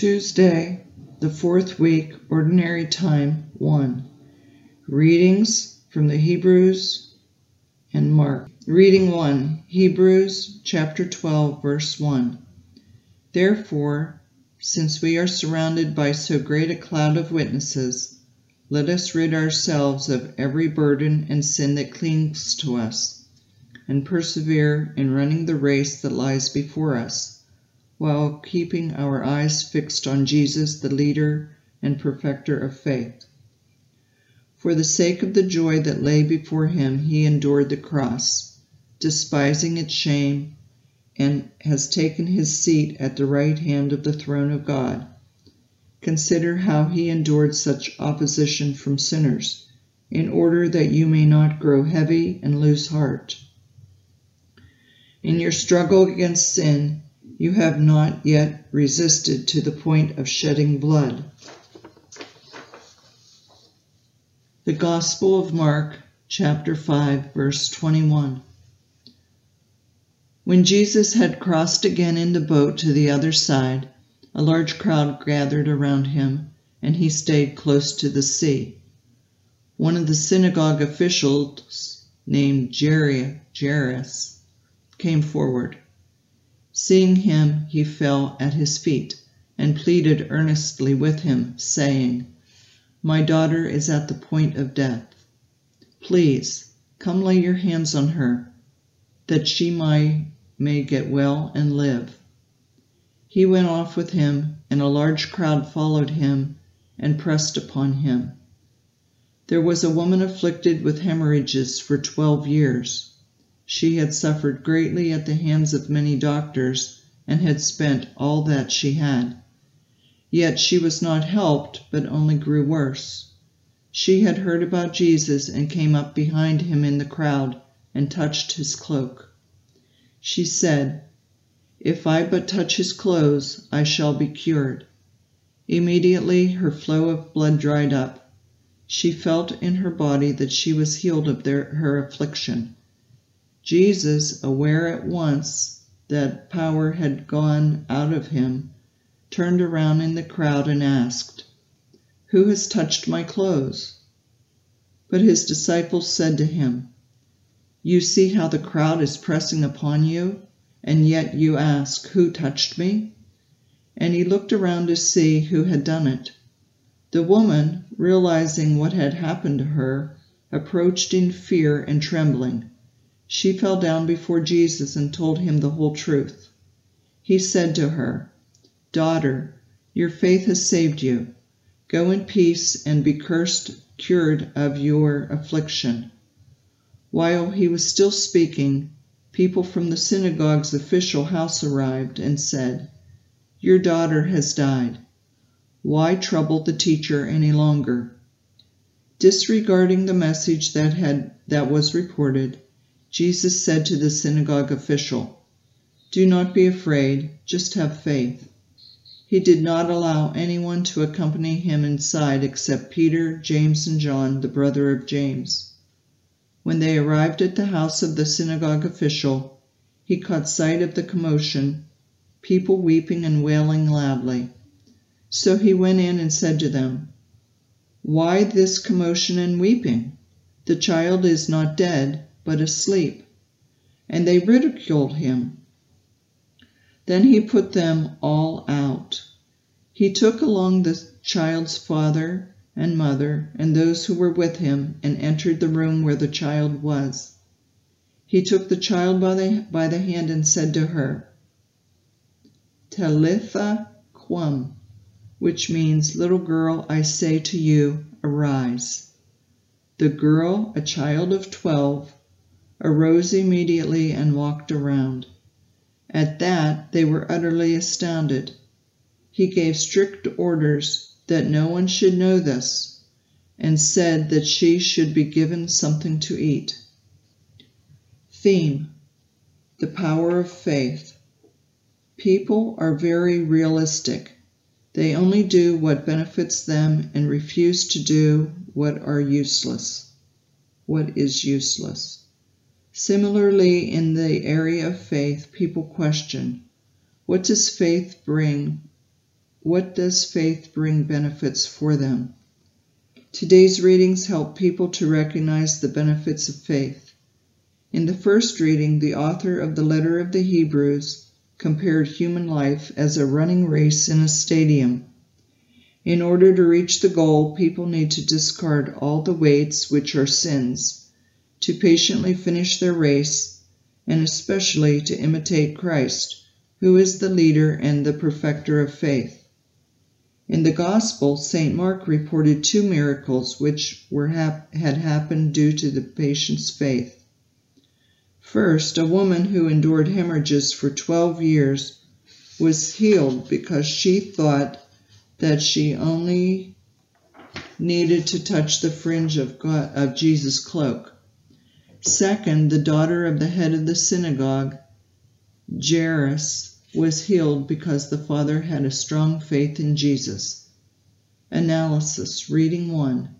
Tuesday, the fourth week, Ordinary Time 1. Readings from the Hebrews and Mark. Reading 1, Hebrews chapter 12, verse 1. Therefore, since we are surrounded by so great a cloud of witnesses, let us rid ourselves of every burden and sin that clings to us, and persevere in running the race that lies before us, while keeping our eyes fixed on Jesus, the leader and perfecter of faith. For the sake of the joy that lay before him, he endured the cross, despising its shame, and has taken his seat at the right hand of the throne of God. Consider how he endured such opposition from sinners, in order that you may not grow heavy and lose heart. In your struggle against sin, you have not yet resisted to the point of shedding blood. The Gospel of Mark, chapter 5, verse 21. When Jesus had crossed again in the boat to the other side, a large crowd gathered around him, and he stayed close to the sea. One of the synagogue officials, named Jairus, came forward. Seeing him, he fell at his feet and pleaded earnestly with him, saying, "My daughter is at the point of death. Please, come lay your hands on her, that she may get well and live." He went off with him, and a large crowd followed him and pressed upon him. There was a woman afflicted with hemorrhages for 12 years. She had suffered greatly at the hands of many doctors and had spent all that she had. Yet she was not helped, but only grew worse. She had heard about Jesus and came up behind him in the crowd and touched his cloak. She said, "If I but touch his clothes, I shall be cured." Immediately her flow of blood dried up. She felt in her body that she was healed of her affliction. Jesus, aware at once that power had gone out of him, turned around in the crowd and asked, "Who has touched my clothes?" But his disciples said to him, "You see how the crowd is pressing upon you, and yet you ask, 'Who touched me?'" And he looked around to see who had done it. The woman, realizing what had happened to her, approached in fear and trembling. She fell down before Jesus and told him the whole truth. He said to her, "Daughter, your faith has saved you. Go in peace and be cured of your affliction." While he was still speaking, people from the synagogue's official house arrived and said, "Your daughter has died. Why trouble the teacher any longer?" Disregarding the message that was reported, Jesus said to the synagogue official, "Do not be afraid, just have faith." He did not allow anyone to accompany him inside except Peter, James, and John, the brother of James. When they arrived at the house of the synagogue official, he caught sight of the commotion, people weeping and wailing loudly. So he went in and said to them, "Why this commotion and weeping? The child is not dead, but asleep." And they ridiculed him. Then he put them all out. He took along the child's father and mother and those who were with him and entered the room where the child was. He took the child by the hand and said to her, "Talitha quum," which means, "Little girl, I say to you, arise." The girl, a child of 12, arose immediately and walked around. At that, they were utterly astounded. He gave strict orders that no one should know this, and said that she should be given something to eat. Theme: the power of faith. People are very realistic. They only do what benefits them and refuse to do what is useless. Similarly, in the area of faith, people question, what does faith bring what does faith bring benefits for them? Today's readings help people to recognize the benefits of faith. In the first reading, the author of the letter of the Hebrews compared human life as a running race in a stadium. In order to reach the goal, people need to discard all the weights which are sins, to patiently finish their race, and especially to imitate Christ, who is the leader and the perfecter of faith. In the Gospel, St. Mark reported 2 miracles which had happened due to the patient's faith. First, a woman who endured hemorrhages for 12 years was healed because she thought that she only needed to touch the fringe of Jesus' cloak. Second, the daughter of the head of the synagogue, Jairus, was healed because the father had a strong faith in Jesus. Analysis, reading 1.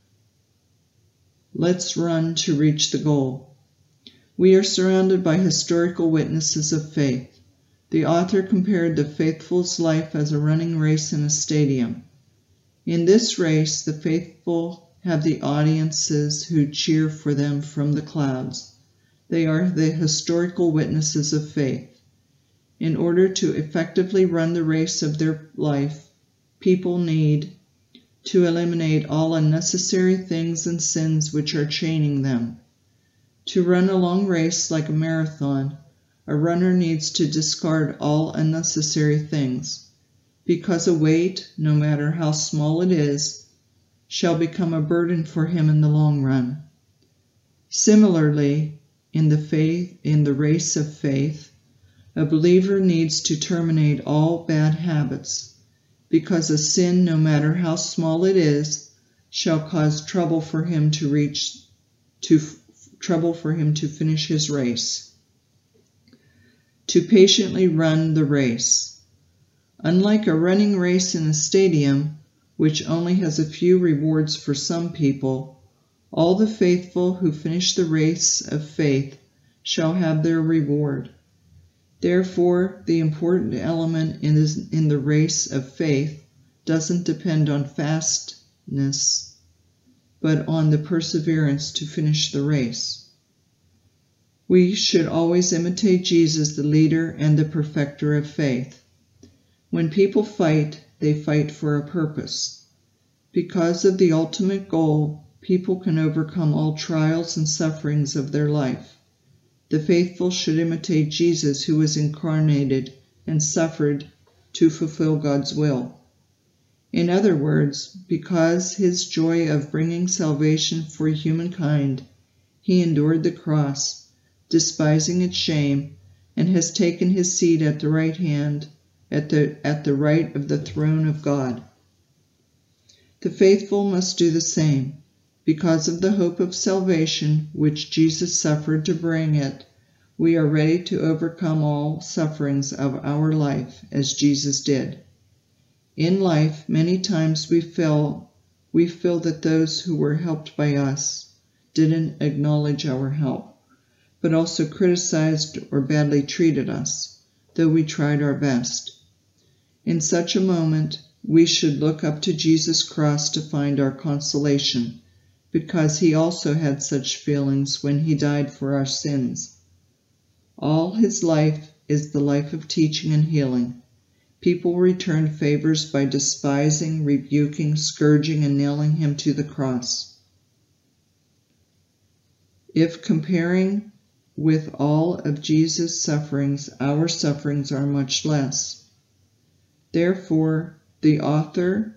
Let's run to reach the goal. We are surrounded by historical witnesses of faith. The author compared the faithful's life as a running race in a stadium. In this race, the faithful have the audiences who cheer for them from the clouds. They are the historical witnesses of faith. In order to effectively run the race of their life, people need to eliminate all unnecessary things and sins which are chaining them. To run a long race like a marathon, a runner needs to discard all unnecessary things, because a weight, no matter how small it is, shall become a burden for him in the long run. Similarly, in the race of faith, a believer needs to terminate all bad habits, because a sin, no matter how small it is, shall cause trouble for him to finish his race. To patiently run the race. Unlike a running race in a stadium, which only has a few rewards for some people, all the faithful who finish the race of faith shall have their reward. Therefore, the important element in the race of faith doesn't depend on fastness, but on the perseverance to finish the race. We should always imitate Jesus, the leader and the perfecter of faith. When people fight, they fight for a purpose. Because of the ultimate goal, people can overcome all trials and sufferings of their life. The faithful should imitate Jesus, who was incarnated and suffered to fulfill God's will. In other words, because his joy of bringing salvation for humankind, he endured the cross, despising its shame, and has taken his seat at the right hand, at the right of the throne of God. The faithful must do the same. Because of the hope of salvation which Jesus suffered to bring it, we are ready to overcome all sufferings of our life as Jesus did. In life, many times we feel that those who were helped by us didn't acknowledge our help, but also criticized or badly treated us, though we tried our best. In such a moment, we should look up to Jesus' cross to find our consolation, because he also had such feelings when he died for our sins. All his life is the life of teaching and healing. People return favors by despising, rebuking, scourging, and nailing him to the cross. If comparing with all of Jesus' sufferings, our sufferings are much less. Therefore, the author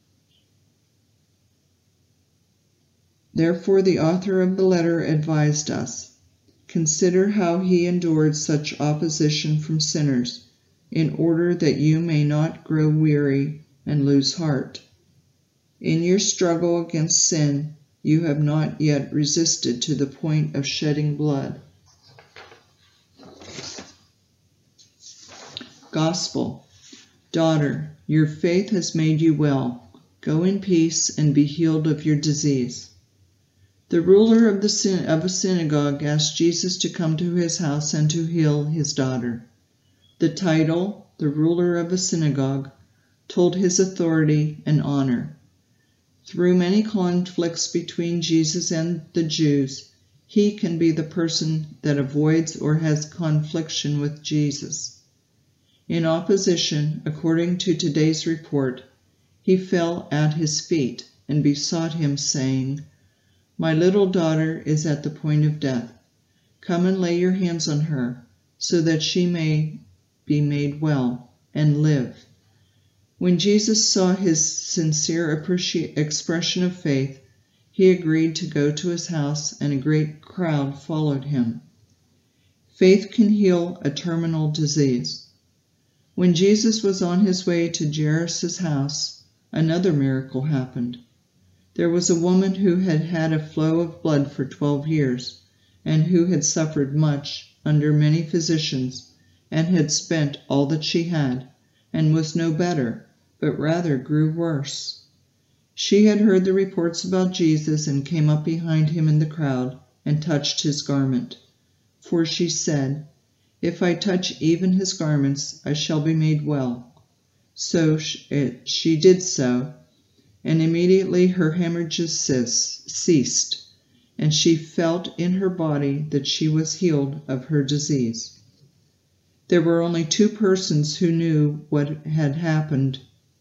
of the letter advised us, consider how he endured such opposition from sinners, in order that you may not grow weary and lose heart. In your struggle against sin, you have not yet resisted to the point of shedding blood. Gospel. Daughter, your faith has made you well. Go in peace and be healed of your disease. The ruler of a synagogue asked Jesus to come to his house and to heal his daughter. The title, the ruler of a synagogue, told his authority and honor. Through many conflicts between Jesus and the Jews, he can be the person that avoids or has confliction with Jesus. In opposition, according to today's report, he fell at his feet and besought him, saying, "My little daughter is at the point of death. Come and lay your hands on her, so that she may be made well and live." When Jesus saw his sincere expression of faith, he agreed to go to his house, and a great crowd followed him. Faith can heal a terminal disease. When Jesus was on his way to Jairus' house, another miracle happened. There was a woman who had had a flow of blood for 12 years, and who had suffered much under many physicians, and had spent all that she had, and was no better, but rather grew worse. She had heard the reports about Jesus and came up behind him in the crowd and touched his garment. For she said, "If I touch even his garments, I shall be made well." So she did so, and immediately her hemorrhages ceased, and she felt in her body that she was healed of her disease. There were only 2 persons who knew what had happened,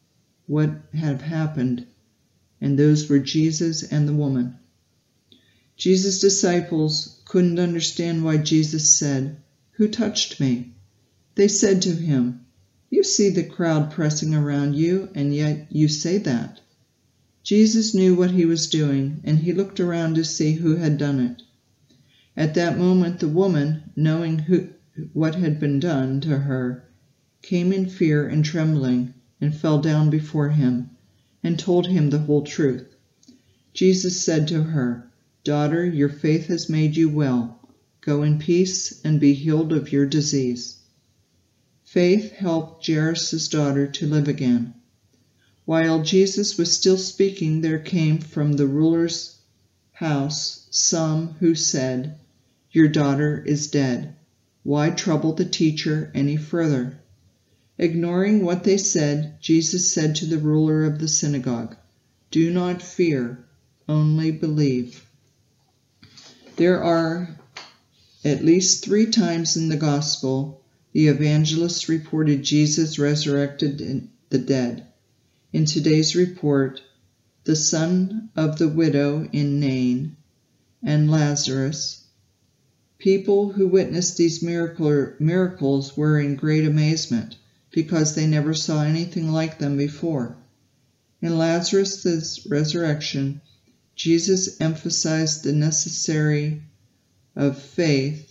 and those were Jesus and the woman. Jesus' disciples couldn't understand why Jesus said, "Who touched me?" They said to him, "You see the crowd pressing around you, and yet you say that." Jesus knew what he was doing, and he looked around to see who had done it. At that moment the woman, knowing what had been done to her, came in fear and trembling, and fell down before him, and told him the whole truth. Jesus said to her, "Daughter, your faith has made you well. Go in peace and be healed of your disease." Faith helped Jairus' daughter to live again. While Jesus was still speaking, there came from the ruler's house some who said, "Your daughter is dead. Why trouble the teacher any further?" Ignoring what they said, Jesus said to the ruler of the synagogue, "Do not fear, only believe." There are at least 3 times in the Gospel the evangelists reported Jesus resurrected the dead. In today's report, the son of the widow in Nain and Lazarus. People who witnessed these miracles were in great amazement, because they never saw anything like them before. In Lazarus' resurrection, Jesus emphasized the necessity of faith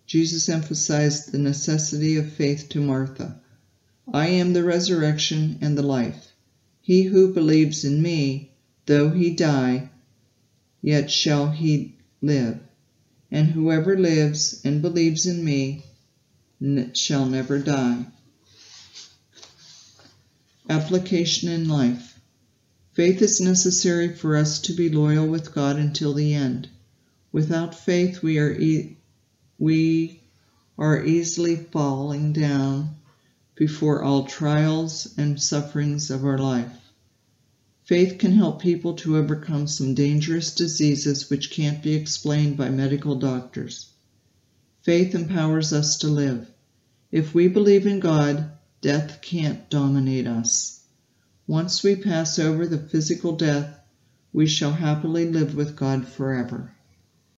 to Martha. "I am the resurrection and the life. He who believes in me, though he die, yet shall he live. And whoever lives and believes in me shall never die." Application in life. Faith is necessary for us to be loyal with God until the end. Without faith, we are easily falling down before all trials and sufferings of our life. Faith can help people to overcome some dangerous diseases which can't be explained by medical doctors. Faith empowers us to live. If we believe in God, death can't dominate us. Once we pass over the physical death, we shall happily live with God forever.